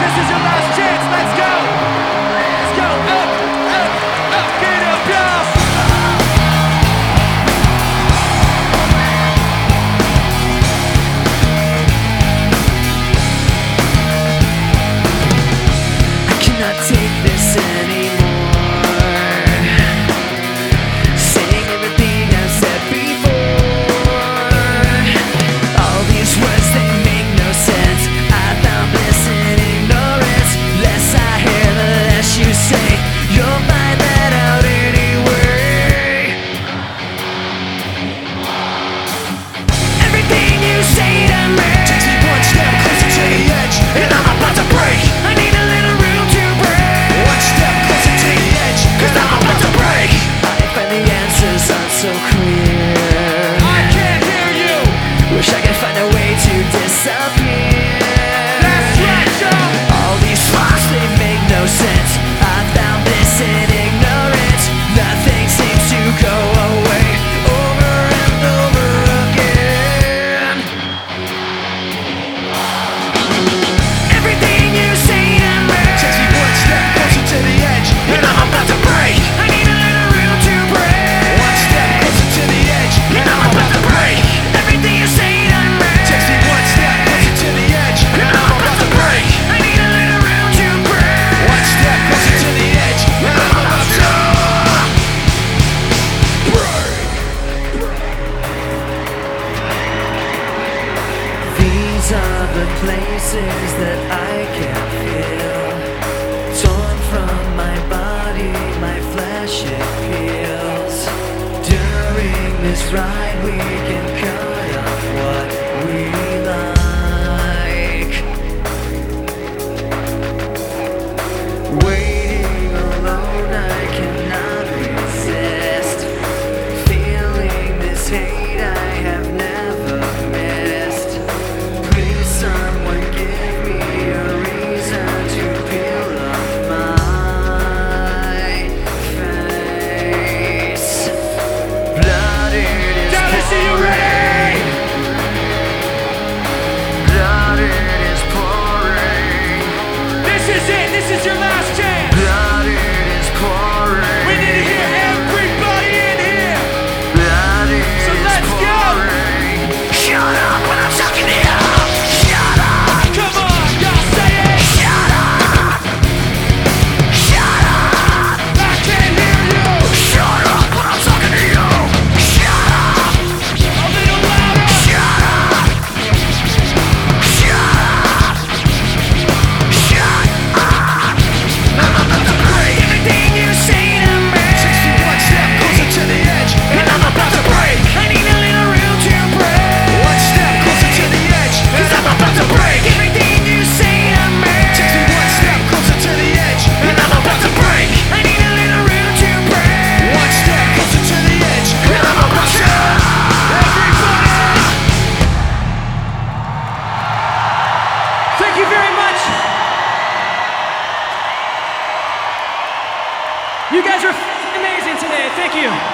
This is your last chance. Let's go. Let's go. Up, get up, y'all. I cannot take this anymore. Saying everything I've said before. All these words, they make no sense. I found bliss in ignorance. Less I hear, the less you say. You'll find that out anyway. Everything you say to me takes me one step closer to the edge, and I'm about to break. I need a little room to break. One step closer to the edge, cause I'm about to break. I find the answers aren't so clear. I can't hear you. Wish I could find a way to disappear. That's right, y'all. All these thoughts, they make no sense. I found this in ignorance. Nothing seems to go away. Over and over again. Everything you say to me Takes me one step closer to the edge, and I'm about to break. I need a little room to break. One step closer to the edge, and I'm about to break. Everything you say to me Takes me one step closer to the edge, and I'm about to break. I need a little room to break. One step closer to the edge, and I'm about to These are the places that I can feel. Torn from my body, my flesh it peels. During this ride we can cut off what we like. Waiting alone, I cannot resist. Feeling this hate I have never missed. Please someone give me a reason to peel off my face. Blood it is Dallas, are you ready? Blood it is pouring. This is it. This is your last chance. Blood it is pouring. We need to hear everybody in here. Blood it So is let's go. pouring. Shut up when I'm talking to you. Shut up. Come on, y'all say it. Shut up. Shut up. I can't hear you. Shut up when I'm talking to you. Shut up. A little louder. Shut up. Shut up. Shut up. I'm about to break. Everything you say to me takes me one step closer to the edge, and I'm about to break. I need a little room to break. One step closer to the edge, cause I'm about to break. Everything you say to me Takes me one step closer to the edge, and I'm about to break. I need a little room to break. One step closer to the edge, and I'm about to Everybody. Thank you very much. You guys are amazing today. Thank you.